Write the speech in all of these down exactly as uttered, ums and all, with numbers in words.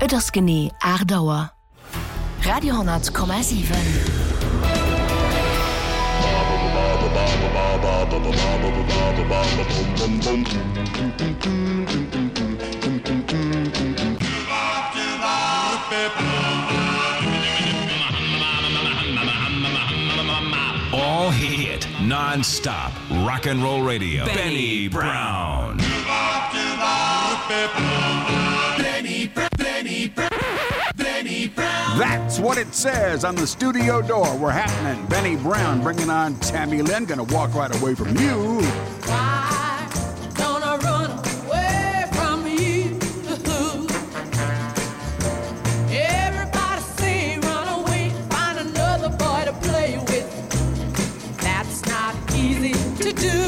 Et ass gené Erdauer. Radio hundert Komma sieben. All hit, non-stop, rock and roll radio. Benny Brown. Benny, Benny, Benny Brown. That's what it says on the studio door. We're happening. Benny Brown bringing on Tammy Lynn. Gonna walk right away from you. Why don't I run away from you? Everybody say run away, find another boy to play with. That's not easy to do.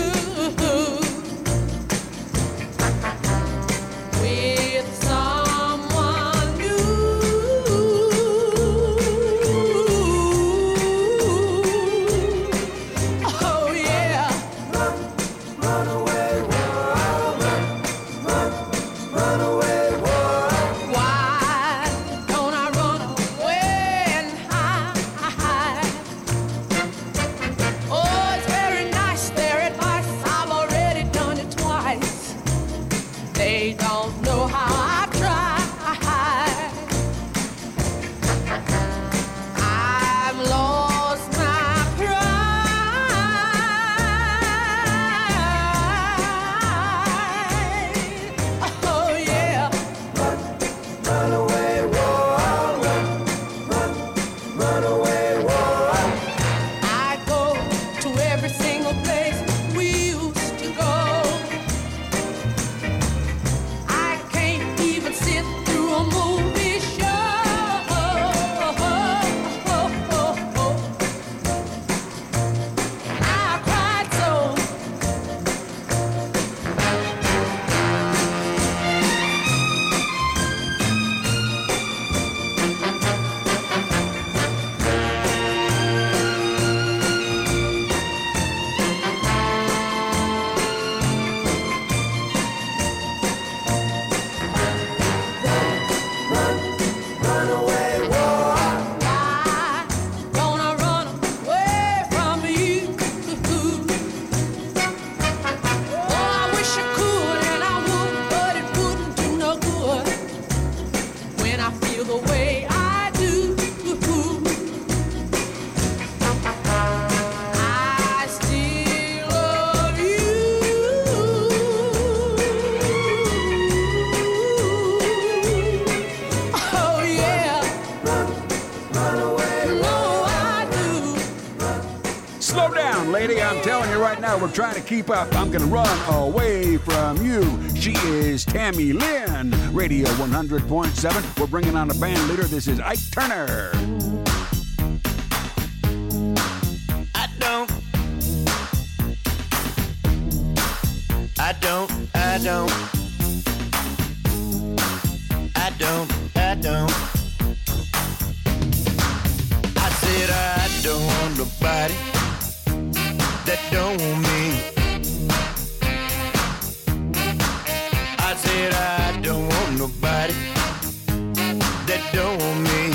With someone new. Oh yeah. Run, run away, world. Run, run, run away, world. Why don't I run away and hide? Oh, it's very nice, their advice. I've already done it twice. They don't know how I've tried. I've lost my pride. Oh yeah. Run, run away, world. Run, run, run away, world. I go to every single place we used to go. I can't even sit through a movie show. I cried so. Run away, world. Why don't I run away from you? Oh, I wish I could and I would, but it wouldn't do no good when I feel the way I do. I still love you. Oh yeah. Run, run away. No, I do. Slow down, lady. I'm telling you right now, we're trying to keep up. I'm gonna run away from you. She is Tammy Lynn, Radio one hundred point seven. We're bringing on a band leader. This is Ike Turner. I don't. I don't. I don't. I don't. I don't. I said I don't want nobody that don't want me. I said I don't want nobody that don't want me.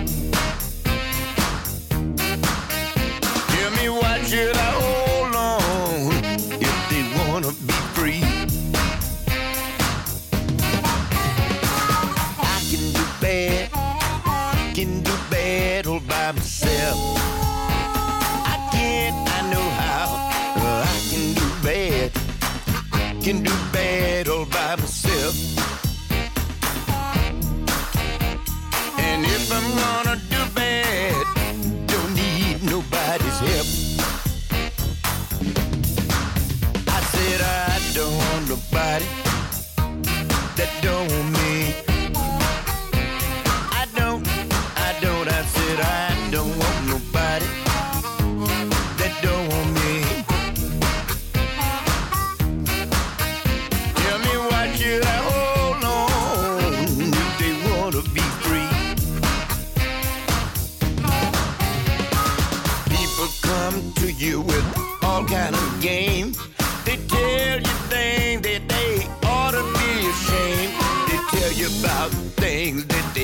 Tell me why should I hold on if they wanna be free? I can do bad, can do bad all by myself. I can't, I know how. Uh, I can do bad, can do bad all by myself. And if I'm gonna do bad, don't need nobody's help. I said I don't want nobody that don't want me. I don't, I don't, I said I don't want nobody that don't want me. Tell me why should I hold on if they wanna be free? People come to you with all kind of game. They tell you things that they ought to be ashamed. They tell you about things that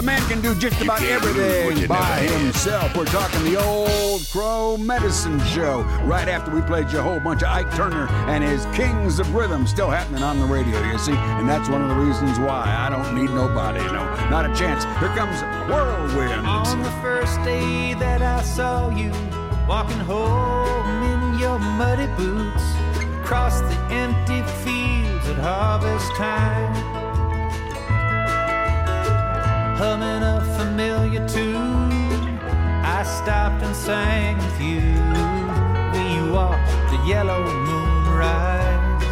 The man can do just about everything by himself. We're talking the Old Crow Medicine Show. Right after we played you a whole bunch of Ike Turner and his Kings of Rhythm, still happening on the radio, you see. And that's one of the reasons why I don't need nobody. No, not a chance. Here comes Whirlwind. On the first day that I saw you walking home in your muddy boots across the empty fields at harvest time, humming a familiar tune, I stopped and sang with you. We watched the yellow moon rise.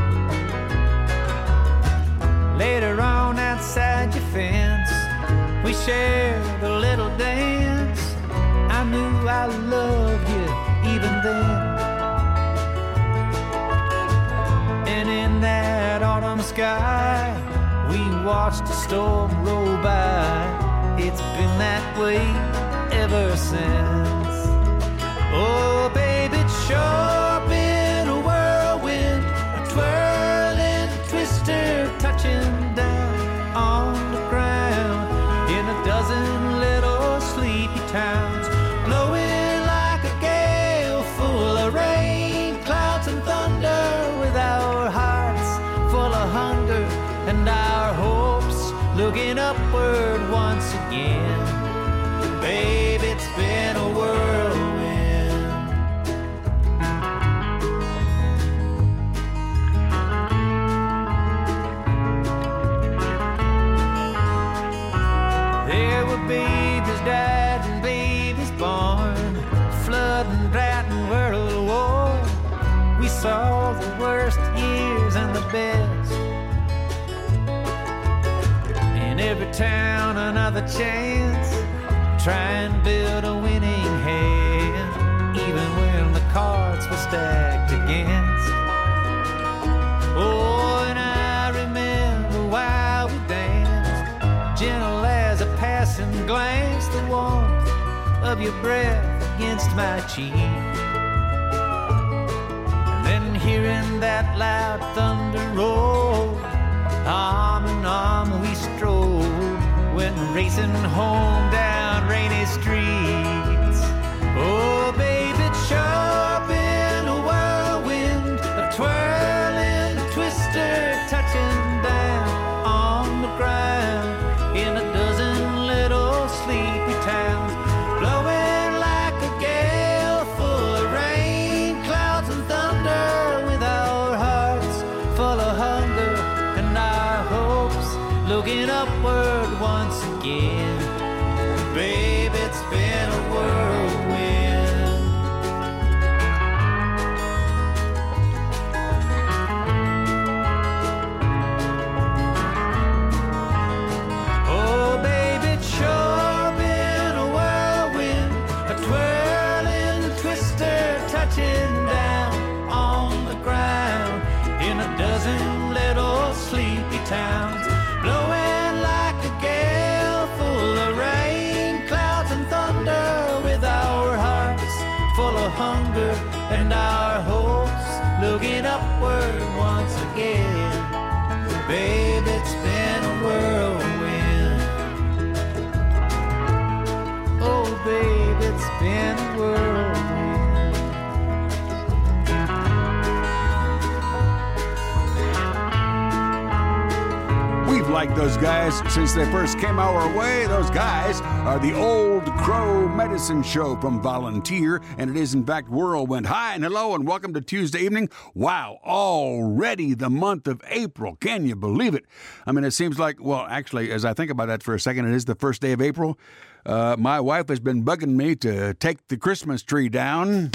Later on outside your fence, we shared a little dance. I knew I loved you even then. And in that autumn sky, we watched a storm roll by. It's been that way ever since. Oh, baby, it's sure been a whirlwind, a twirling twister touching down on the ground in a dozen little sleepy towns, blowing like a gale full of rain, clouds and thunder, with our hearts full of hunger and our hopes looking upward once again. Babe, it's been a whirlwind. There were babies died and babies born, flood and drought and world war. We saw the worst years and the best. In every town another chance, try and build a winning hand, even when the cards were stacked against. Oh, and I remember while we danced, gentle as a passing glance, the warmth of your breath against my cheek. And then hearing that loud thunder roll, arm in arm we strolled, went racing home down rainy streets. Oh, baby, it's sure been a whirlwind, a twirling twister touching down on the ground in a dozen little sleepy towns, blowing like a gale full of rain, clouds and thunder, with our hearts full of hunger and our hopes looking upward once again. Babe, it's been a whirlwind. Oh, babe, it's sure been a whirlwind, a twirling twister touching down on the ground in a dozen little sleepy towns, blowing like a gale full of rain, clouds and thunder, with our hearts full of hunger and our hopes looking upward once again. Babe, it's been a whirlwind. Oh, babe, it's been a whirlwind. We've liked those guys since they first came our way. Those guys are the Old Crow Medicine Show from Volunteer, and it is in fact Whirlwind. Hi and hello and welcome to Tuesday evening. Wow, already the month of April. Can you believe it? I mean, it seems like, well, actually, as I think about that for a second, it is the first day of April. Uh, my wife has been bugging me to take the Christmas tree down.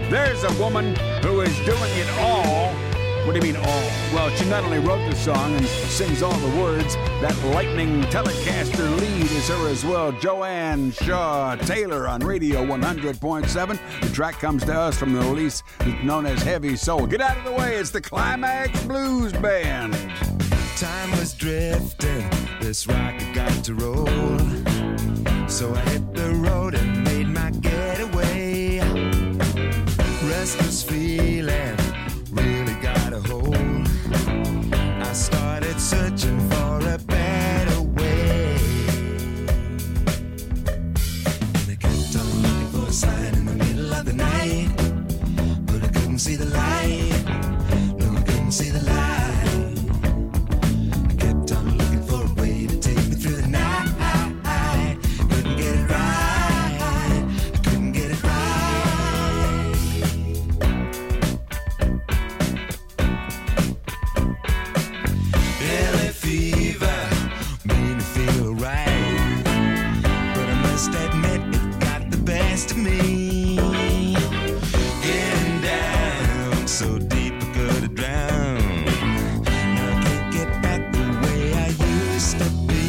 There's a woman who is doing it all. What do you mean all? Well, she not only wrote the song and sings all the words, that lightning Telecaster lead is her as well. Joanne Shaw Taylor on Radio one hundred point seven. The track comes to us from the release known as Heavy Soul. Get out of the way, it's the Climax Blues Band. Time was drifting, this rocket got to roll. So I hit the road and made my getaway. Restless feeling really got a hold. I started searching for a better way. And I kept on looking for a sign in the middle of the night, but I couldn't see the light. No, I couldn't see the light. I kept on looking for a way to take me through the night. Couldn't get it right. I couldn't get it right. Belly fever made me feel right, but I must admit it got the best of me. Getting down so deep I could have drowned. Now I can't get back the way I used to be.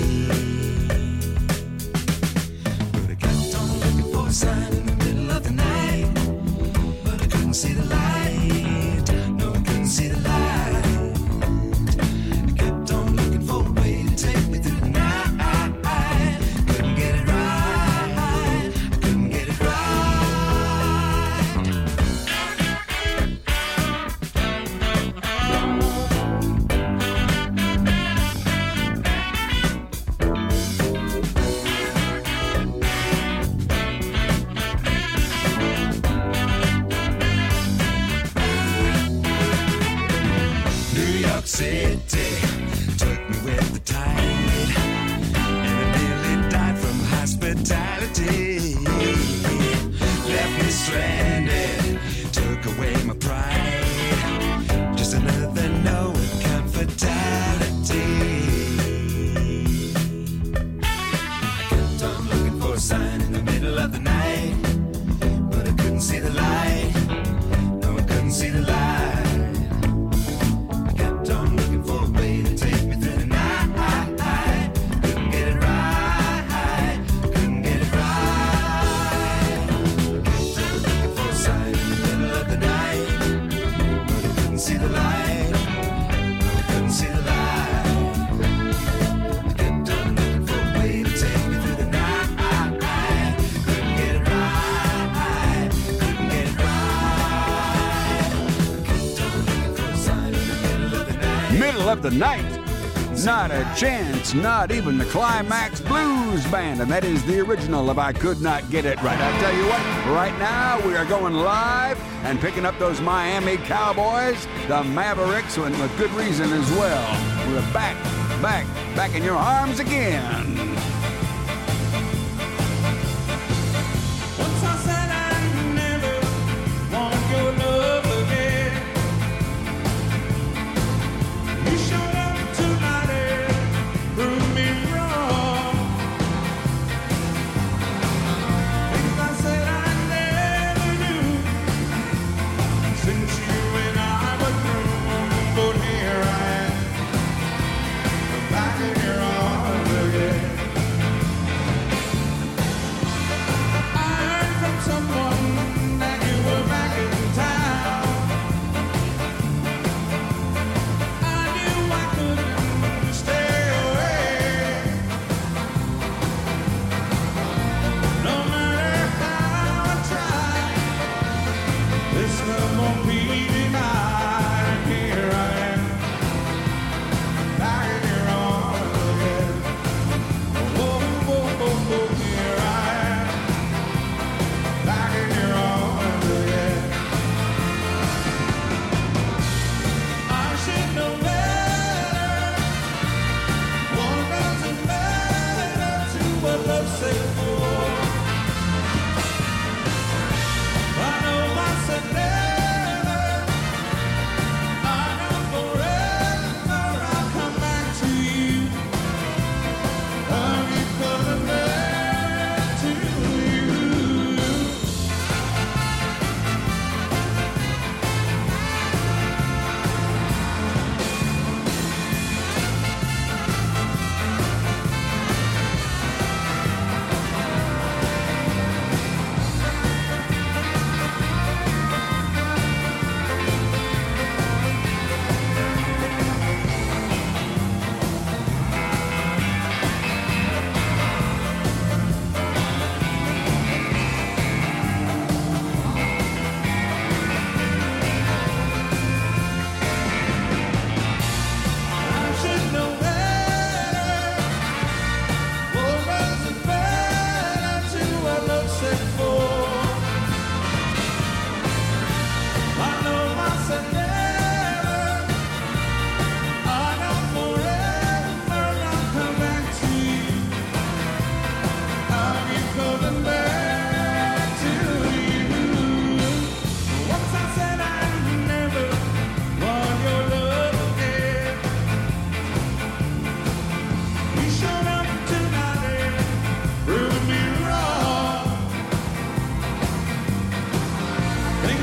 But I kept on looking for a sign in the middle of the night, but I couldn't see the light. No, I couldn't see the light. I kept on looking for a way to take me through the night. Couldn't get it right. I couldn't get it right. New York City took me with the tide, and I nearly died from hospitality. Left me stranded, took away my pride. Just another no account fatality. I kept on looking for a sign in the middle of the night, but I couldn't see the light. No, I couldn't see the light. I kept on looking for a way to take me through the night. Couldn't get it right. Couldn't get it right. Kept on looking for a sign in the middle of the night, but I couldn't see the light. No, I couldn't see the light. I kept on looking for a way to take me through the night. Couldn't get it right. Couldn't get it right. Kept on looking for a sign in the middle of the night. Middle of the night. Not a chance, not even the Climax Blues Band. And that is the original of I Could Not Get It Right. I tell you what, right now we are going live and picking up those Miami Cowboys, the Mavericks, and with good reason as well. We're back, back, back in your arms again. Once I said I never want your love again. You showed up tonight and proved me wrong. Things I said I never knew. Since you and I were through, but here I am, back in your arms again.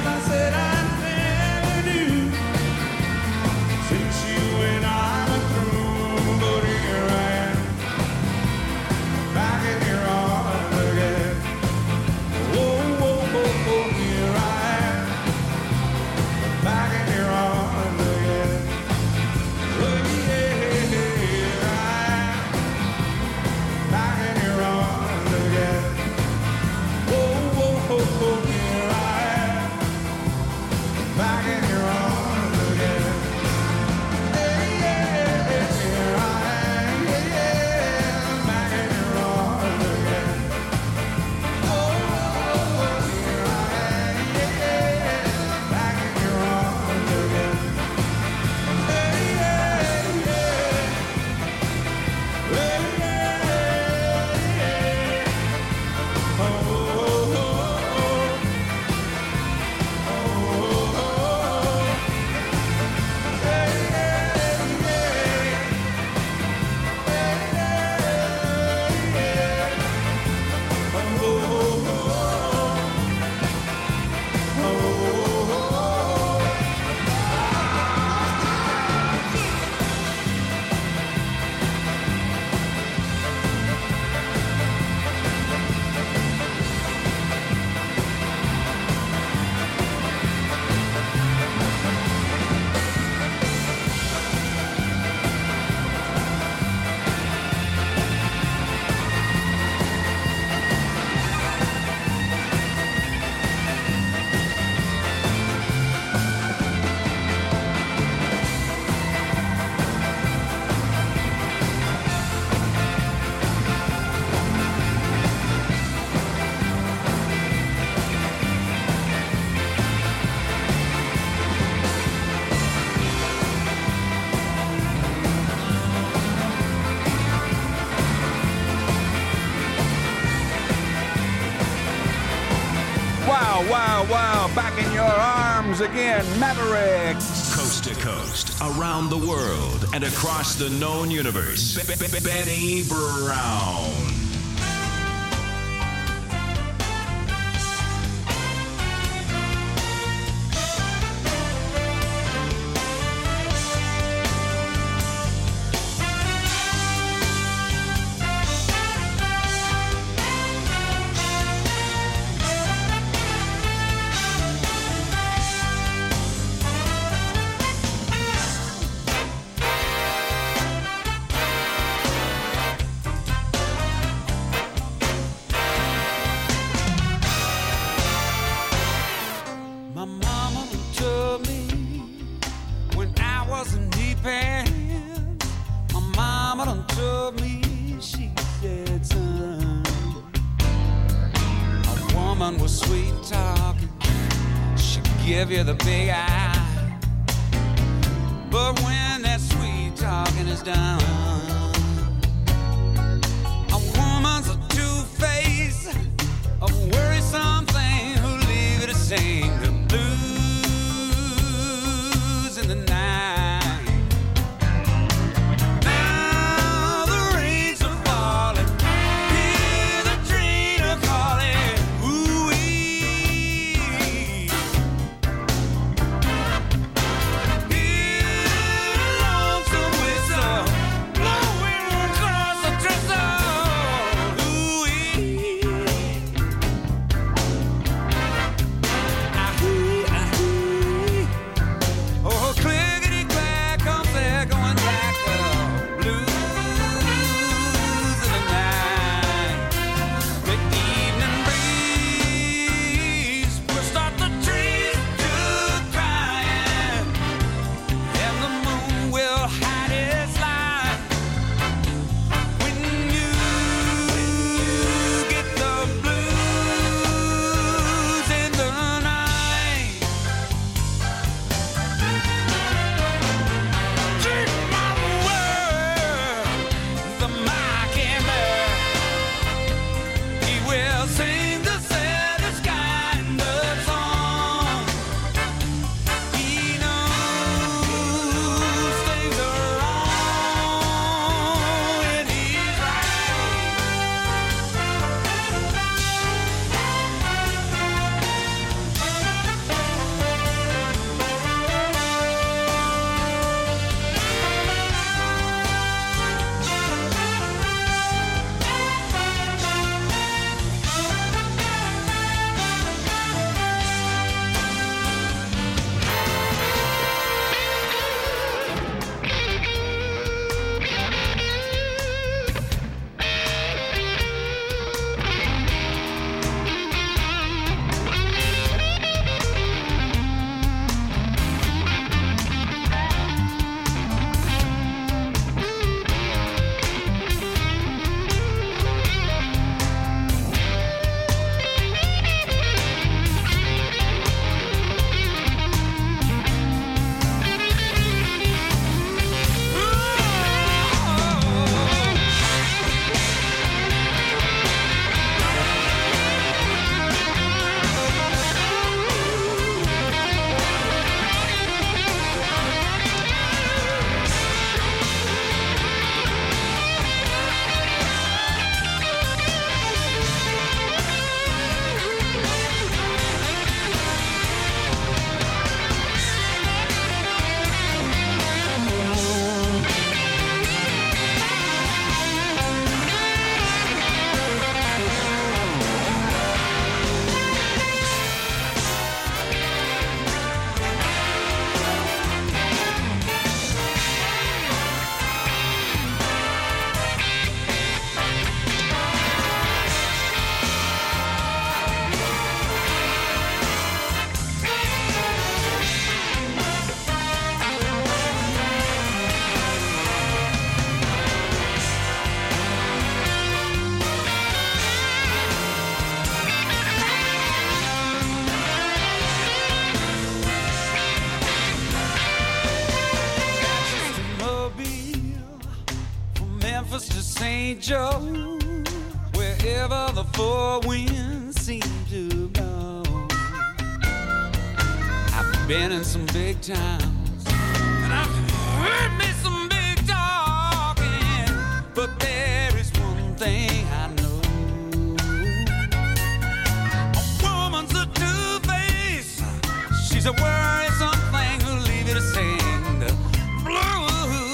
Wow, wow, back in your arms again, Mavericks. Coast to coast, around the world, and across the known universe. Be- Be- Be- Benny Brown. Give you the big eye, but when that sweet talking is done, a woman's a two-face, a worrisome thing who leave you to sing the blues in the night. Now the rains are falling, hear the trainer calling, ooh-wee. I Saint Joe, wherever the four winds seem to blow. I've been in some big towns, and I've heard me some big talking, but there is one thing I know. A woman's a two-face, she's a worrisome thing who'll leave you to sing the blues.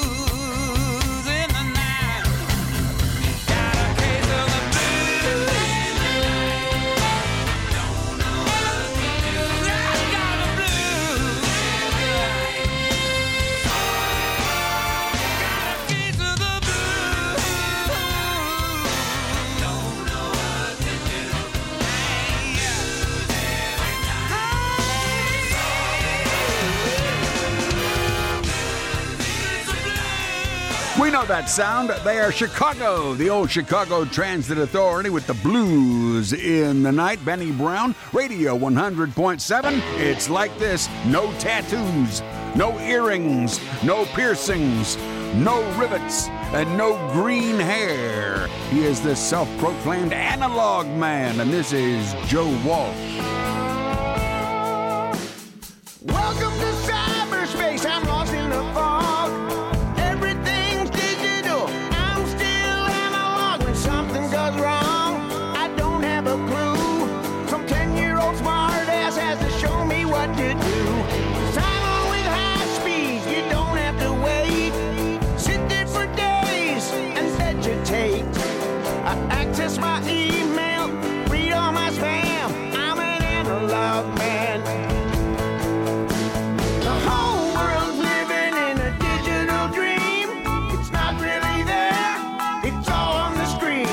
We know that sound. They are Chicago, the old Chicago Transit Authority with the blues in the night. Benny Brown, Radio one hundred point seven. It's like this. No tattoos, no earrings, no piercings, no rivets, and no green hair. He is the self-proclaimed analog man, and this is Joe Walsh. Welcome to cyberspace. I'm lost in the fog. Wrong, I don't have a clue. Some ten-year-old smart-ass has to show me what to do. Sign on with high speed, you don't have to wait. Sit there for days and vegetate. I access my email, read all my spam. I'm an analog man. The whole world's living in a digital dream. It's not really there, it's all on the screen.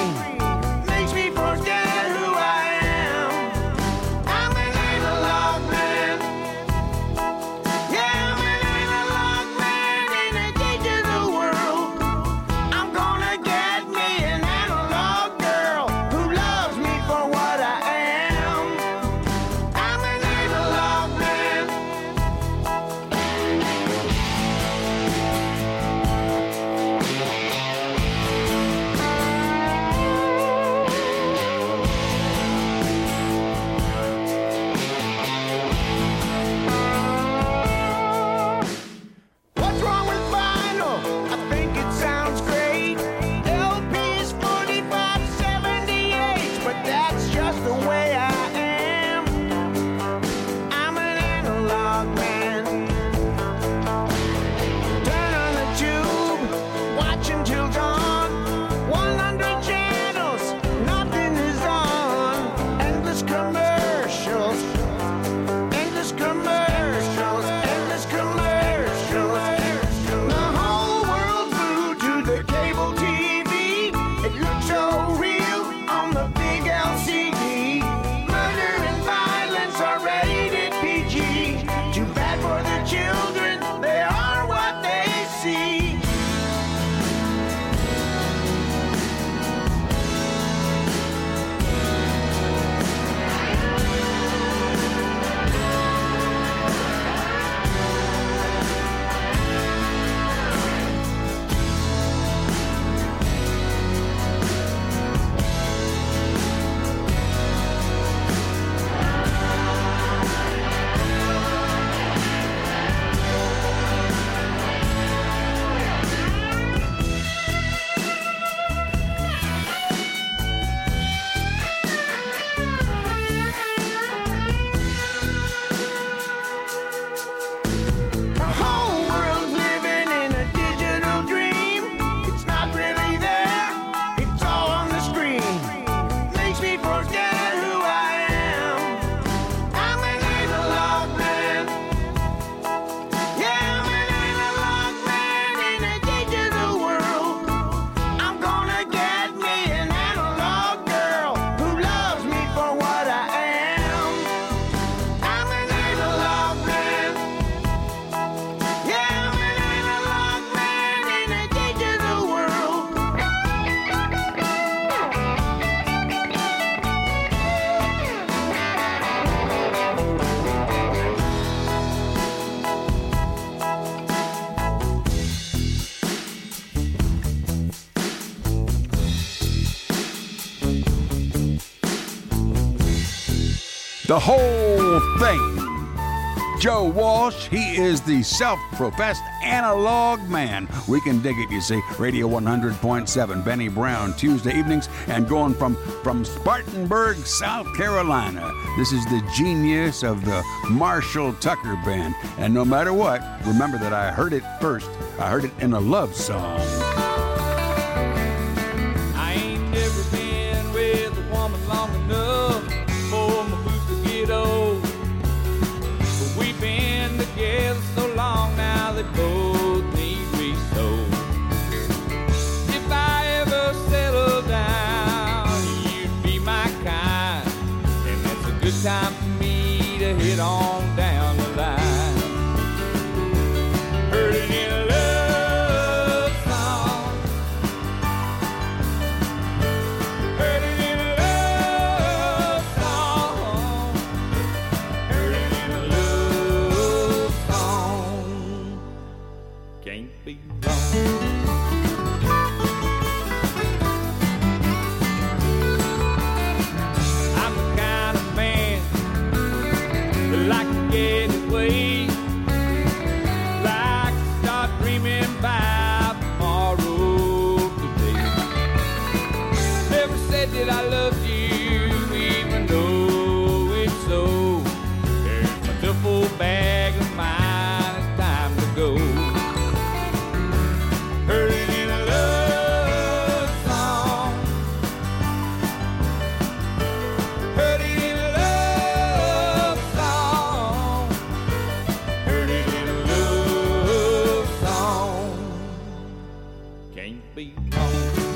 The whole thing. Joe Walsh, he is the self-professed analog man. We can dig it, you see. Radio one hundred point seven, Benny Brown, Tuesday evenings, and going from, from Spartanburg, South Carolina. This is the genius of the Marshall Tucker Band. And no matter what, remember that I heard it first. I heard it in a love song. I ain't never been with a woman long enough for my boots to get old. But we've been together so long now that both need resold. If I ever settle down, you'd be my kind, and that's a good time for me to hit on down the line. Heard it in a love song. Heard it in a love song. Heard it in a love song. Can't be wrong. I'm the kind of man that like to get away. Like to start dreaming about tomorrow today. Never said that I loved you, even though it's so. There's my duffel bag of mine, it's time to go. Heard it in a love song. Heard it in a love song. Heard it in a love song. Can't be wrong.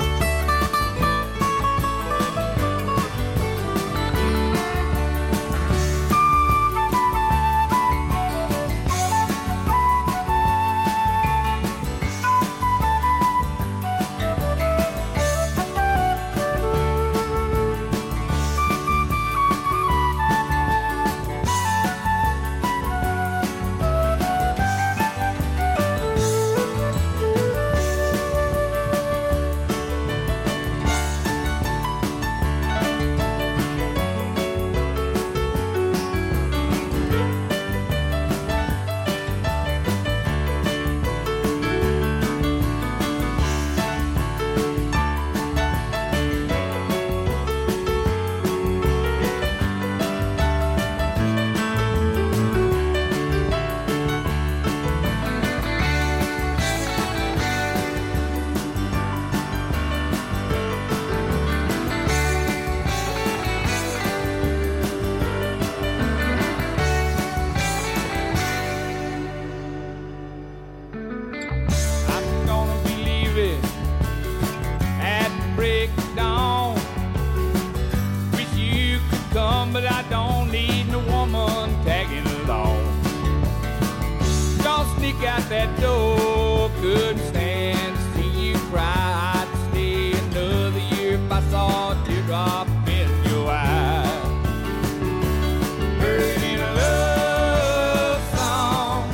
I'm gonna be leaving at break of dawn. Wish you could come, but I don't need no woman tagging along. Don't sneak out that door, couldn't stand to see you cry. I'd stay another year if I saw a teardrop in your eye. Heard it in a love song.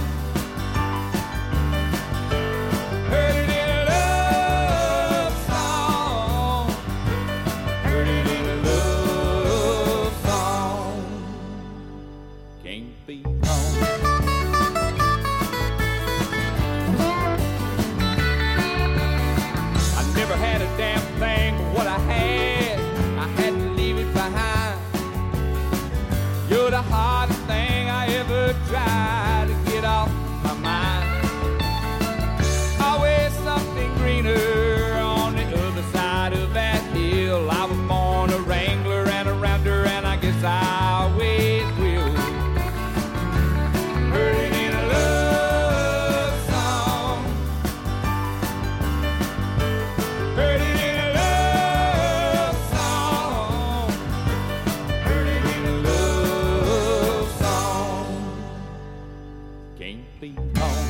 Heard it in a love song. Heard it in a love song. Can't be wrong. I never had a damn thing but what I had. I had to leave it behind. You're the hardest thing I ever tried to get off my mind. Always something greener on the other side of that hill. I was born a wrangler and a rounder, and I guess I always will. Heard it in a love song. Heard it in a love song. Heard it in a love song. Can't be wrong.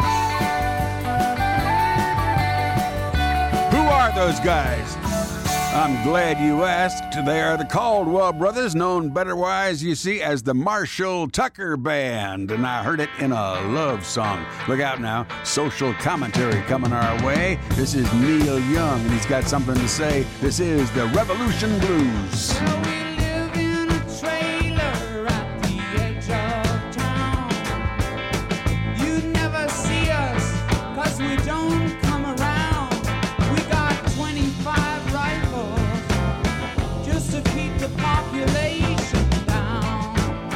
Who are those guys? I'm glad you asked. They are the Caldwell Brothers, known betterwise, you see, as the Marshall Tucker Band. And I heard it in a love song. Look out now. Social commentary coming our way. This is Neil Young, and he's got something to say. This is the Revolution Blues. Well, we live in a trailer at the edge of town. You never see us, 'cause we don't come around. We got twenty-five rifles just to keep the population down.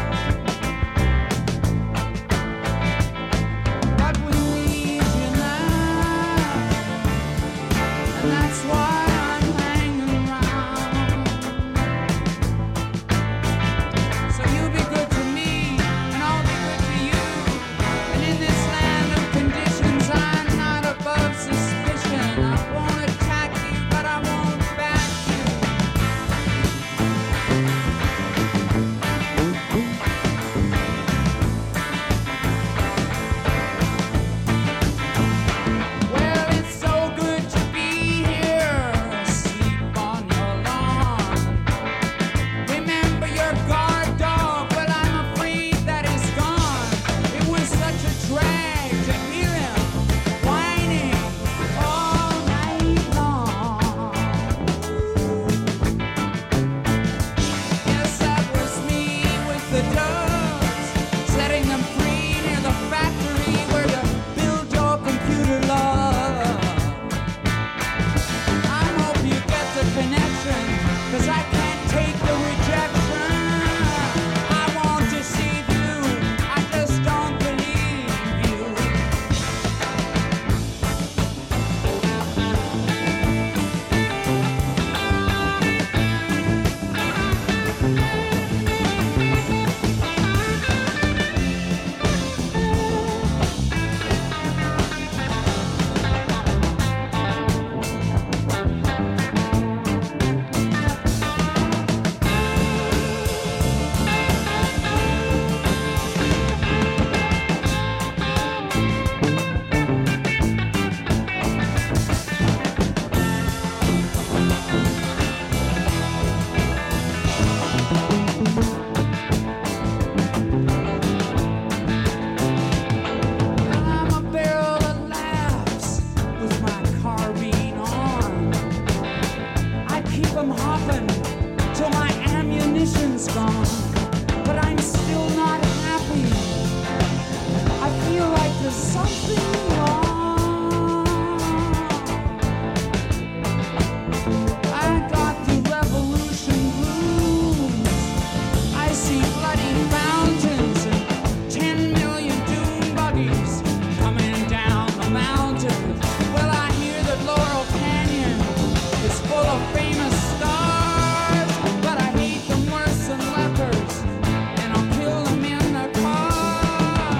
But we need you now, and that's why I'm hanging around. So you be good to me, and I'll be good to you. And in this land of conditions, I'm not above suspicion. I won't attack you, but I won't back you. Well, it's so good to be here, asleep on your lawn. Remember your guard dog, but I'm afraid that he's gone. It was such a drag to hear him whining all night long. Yes, that was me with the doves, setting them free near the factory where to build your computer love. I hope you get the connection, 'cause I can't take the rejection. I want to deceive you, I just don't believe you. I'm a barrel of laughs with my carbine on. I keep 'em hopping till my ammunition's gone. But I'm still not happy. I feel like there's something wrong. I got the revolution blues. I see bloody fountains and ten million dune buggies coming down the mountain. Well, I hear that Laurel Canyon is full of famous stars, but I hate them worse than lepers, and I'll kill them in the car.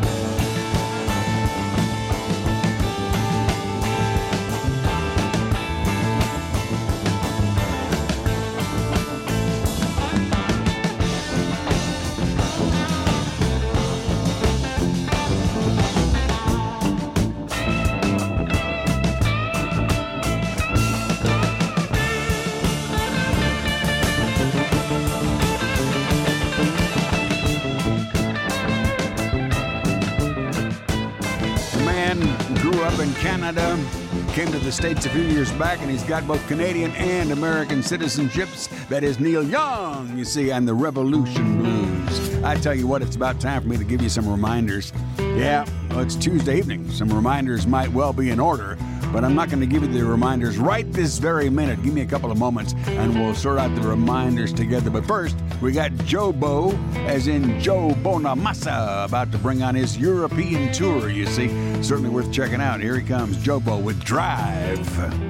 The man grew up in Canada, came to the States a few years back, and he's got both Canadian and American citizenships. That is Neil Young, you see, and the Revolution Blues. I tell you what, it's about time for me to give you some reminders. Yeah, well, it's Tuesday evening. Some reminders might well be in order, but I'm not going to give you the reminders right this very minute. Give me a couple of moments, and we'll sort out the reminders together. But first, we got Jobo, as in Joe Bonamassa, about to bring on his European tour, you see. Certainly worth checking out. Here he comes, Jobo with Drive.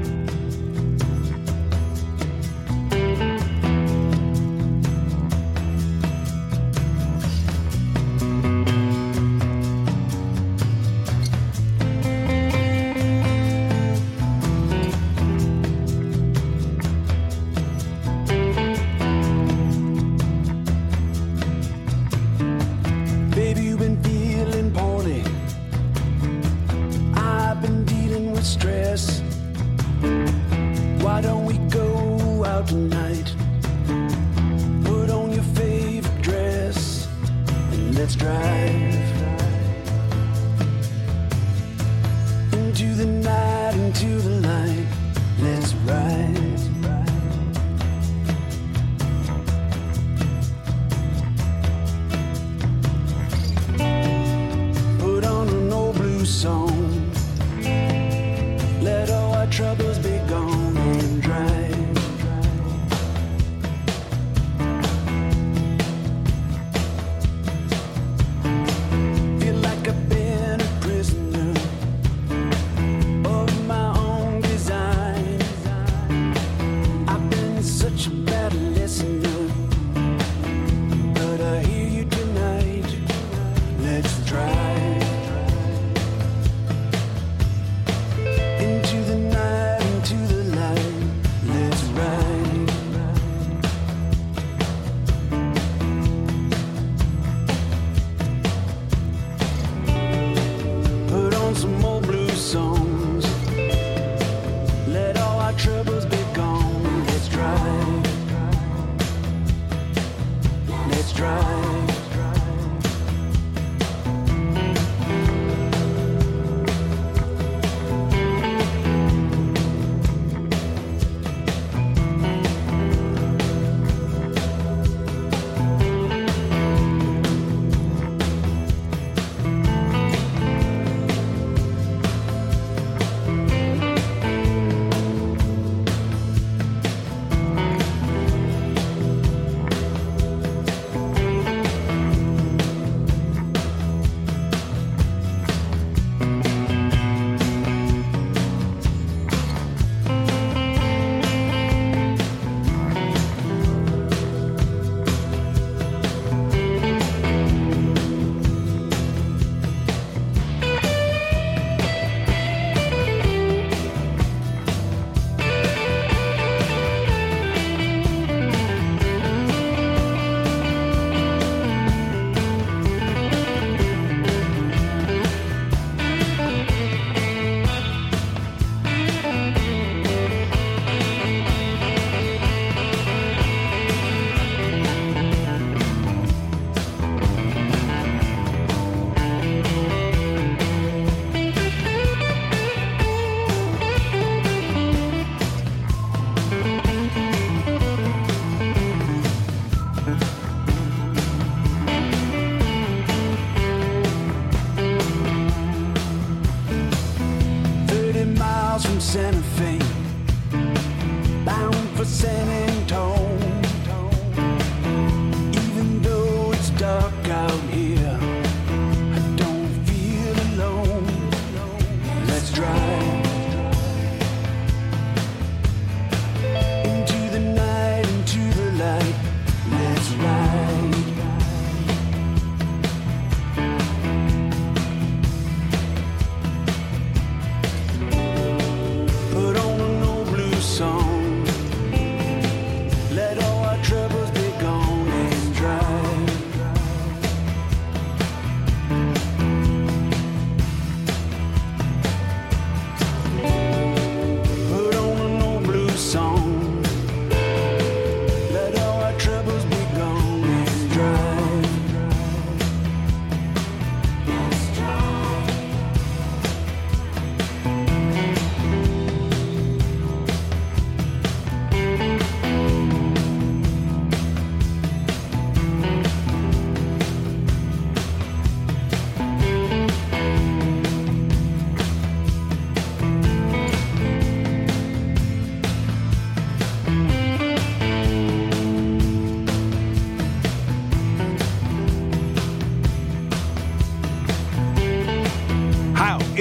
Baby, you've been feeling poorly. I've been dealing with stress.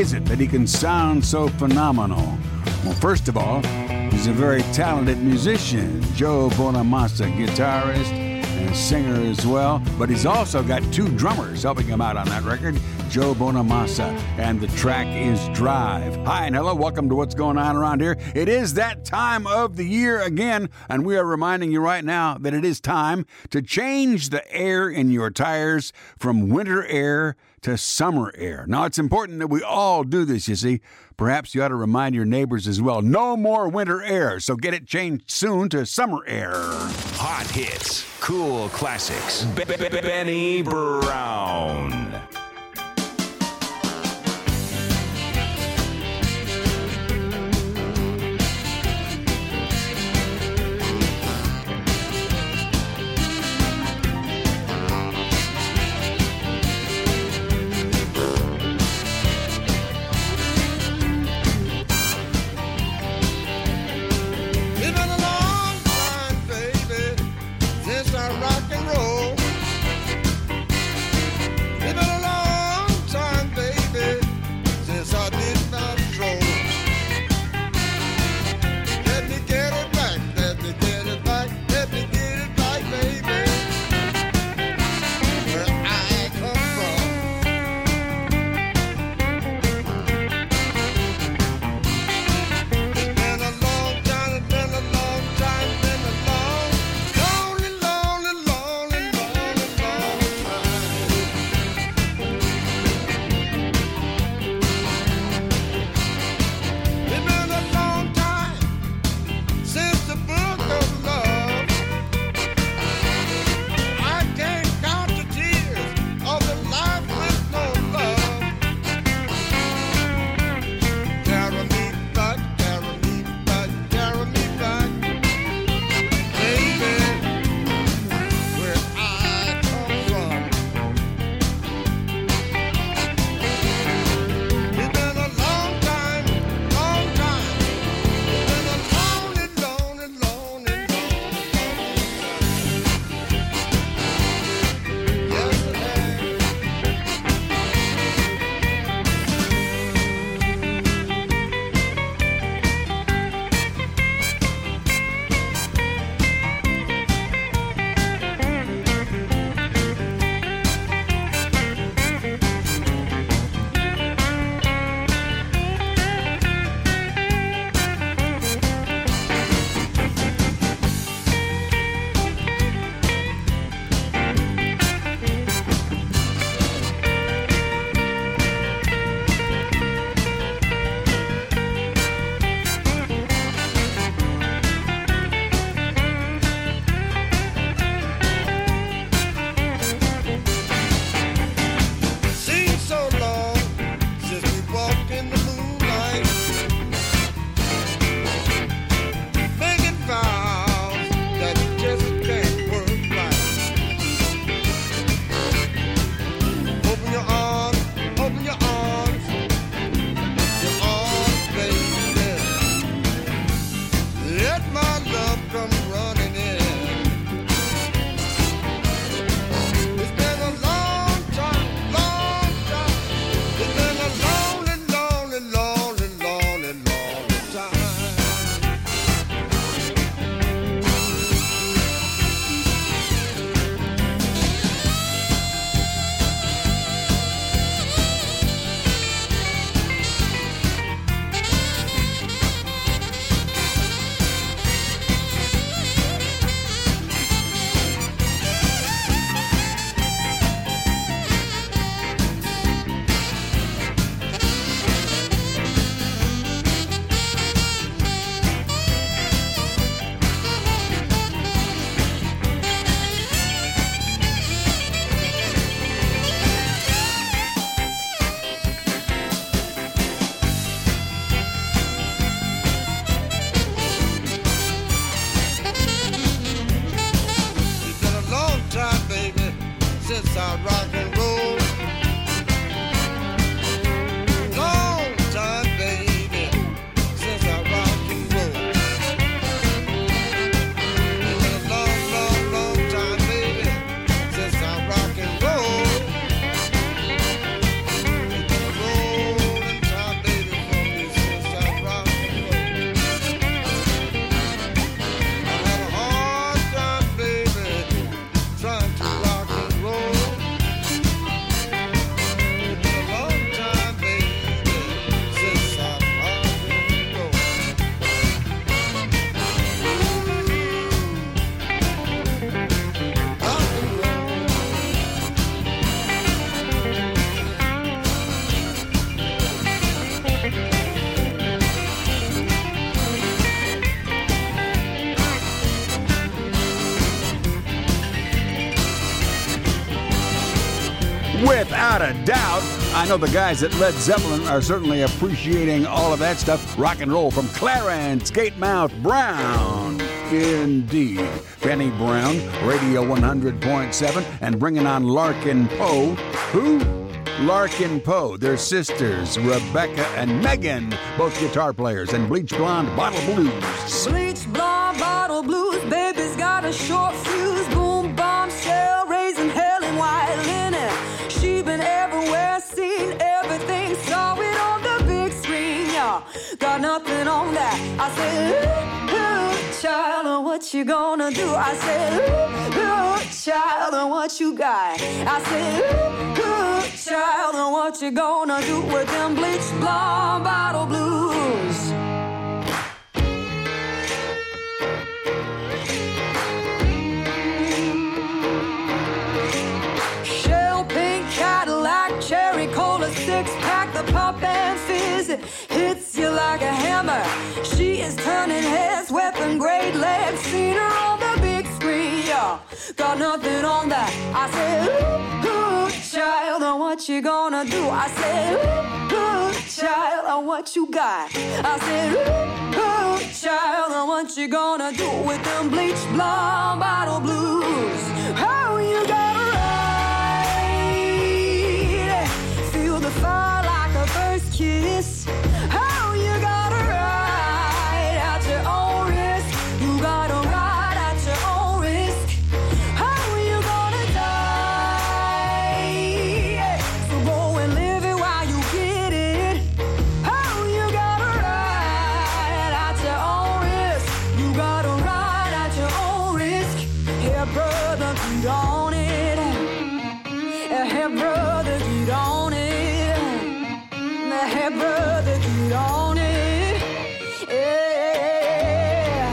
is it that he can sound so phenomenal? Well, first of all, he's a very talented musician. Joe Bonamassa, guitarist and singer as well. But he's also got two drummers helping him out on that record, Joe Bonamassa, and the track is Drive. Hi and hello, welcome to What's Going On Around Here. It is that time of the year again, and we are reminding you right now that it is time to change the air in your tires from winter air to summer air. Now, it's important that we all do this, you see. Perhaps you ought to remind your neighbors as well. No more winter air, so get it changed soon to summer air. Hot hits, cool classics. B- B- B- Benny Brown. Without a doubt. I know the guys at Led Zeppelin are certainly appreciating all of that stuff. Rock and roll from Clarence Gatemouth Brown. Indeed. Benny Brown, Radio one hundred point seven, and bringing on Larkin Poe. Who? Larkin Poe. Their sisters, Rebecca and Megan, both guitar players, and Bleach Blonde Bottle Blues. Bleach blonde bottle blues, baby's got a short fuse. Boom, bomb, shell, raising hell in white linen. She been everywhere, seen everything, saw it on the big screen, y'all. Got nothing on that. I said, ooh, ooh, child, what you gonna do? I said, ooh, ooh, child, what you got? I said, ooh, ooh, child, what you gonna do with them bleach blonde bottle blues? Shell pink Cadillac, cherry cola six pack, the pop and fizz, it hits you like a hammer. She is turning heads, weapon grade legs, seen her on the big screen, y'all. Got nothing on that. I said, ooh, ooh, child, what you gonna do? I said, ooh, ooh, child, what you got? I said, ooh, ooh, child, what you gonna do with them bleach blonde bottle blues? Oh, you gotta ride, feel the fire like a first kiss. Oh, you gotta ride at your own risk. You gotta ride at your own risk. Oh, you gonna die, so go and live it while you get it. Oh, you gotta ride at your own risk. You gotta ride at your own risk. Here, brother, get on it. Here, brother, get on it. Hey, brother, get on it. Yeah.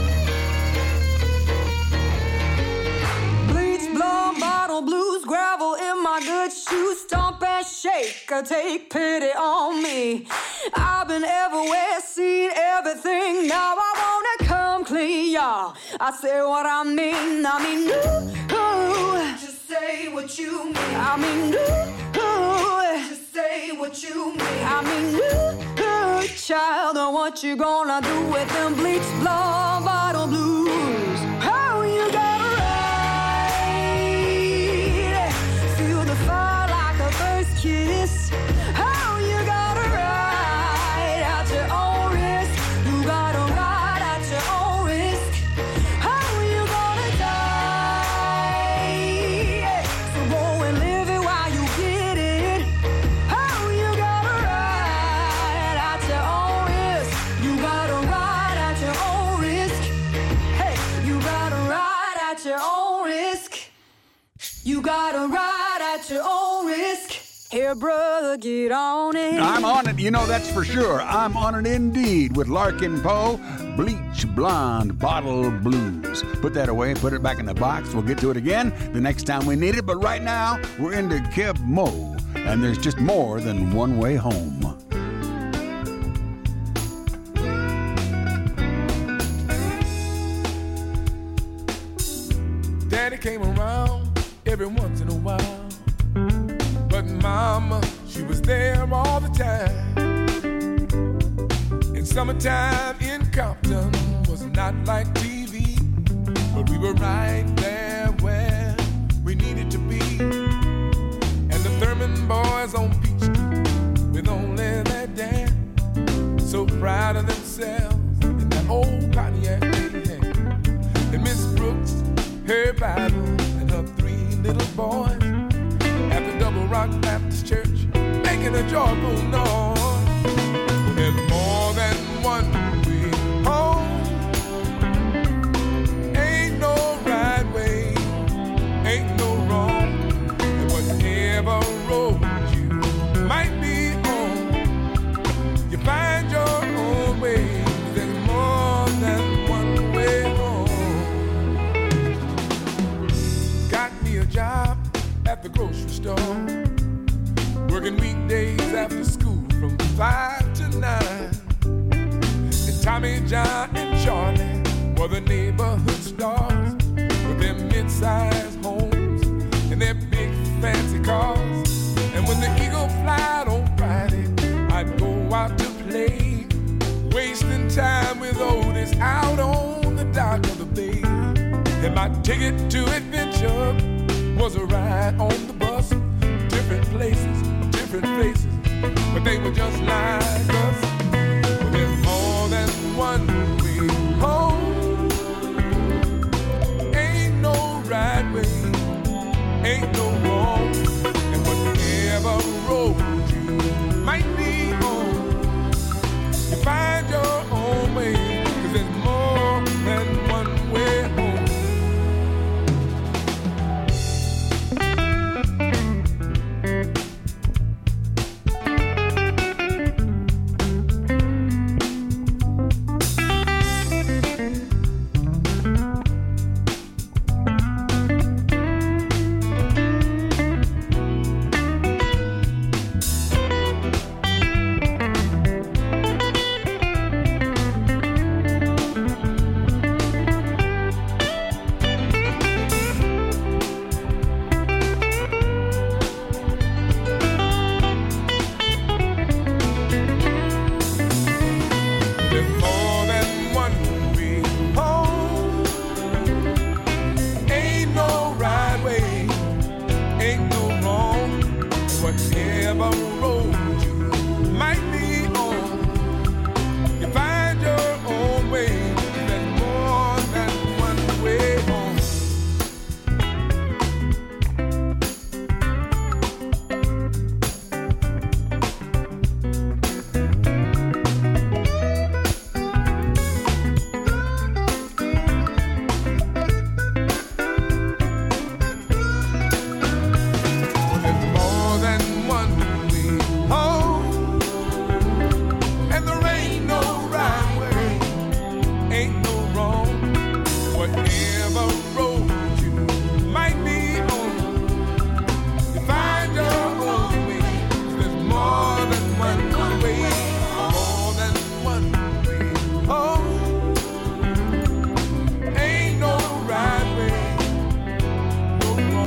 Bleach blonde bottle blues, gravel in my good shoes, stomp and shake, or take pity on me. I've been everywhere, seen everything. Now I wanna come clean, y'all. I say what I mean. I mean, ooh, ooh. Just say what you mean. I mean, ooh, ooh. Just say what you mean. I mean, ooh, ooh, child, what you gonna do with them bleach blonde bottle blues? Oh, you gotta ride, feel the fire like a first kiss. Oh, you gotta ride at your own risk. You gotta ride at your own risk. Oh, you gonna die, so go and live it while you get it. Oh, you gotta ride at your own risk. You gotta ride at your own risk. Hey, you gotta ride at your own risk. You gotta ride at your own risk. Here, brother, get on it. I'm on it, you know that's for sure. I'm on it indeed with Larkin Poe, Bleach Blonde Bottle Blues. Put that away, put it back in the box. We'll get to it again the next time we need it. But right now, we're into Keb Mo, and there's just more than one way home. Daddy came around every once in a while, but Mama, she was there all the time. In summertime in Compton was not like T V, but we were right there where we needed to be. And the Thurman boys on Peach Street with only their dad, so proud of themselves in that old Pontiac they had. And Miss Brooks, her Bible, and her three little boys at the Double Rock Baptist Church, making a joyful noise. There's more than one way home. Ain't no right way, ain't no wrong. And whatever road you might be on, you find your own way. There's more than one way home. Got me a job at the grocery store, working weekdays after school from five to nine. And Tommy, John, and Charlie were the neighborhood stars with their mid-sized homes and their big fancy cars. My ticket to adventure was a ride on the bus. Different places, different faces, but they were just like us. But there's more than one way home. Ain't no right way, ain't no wrong.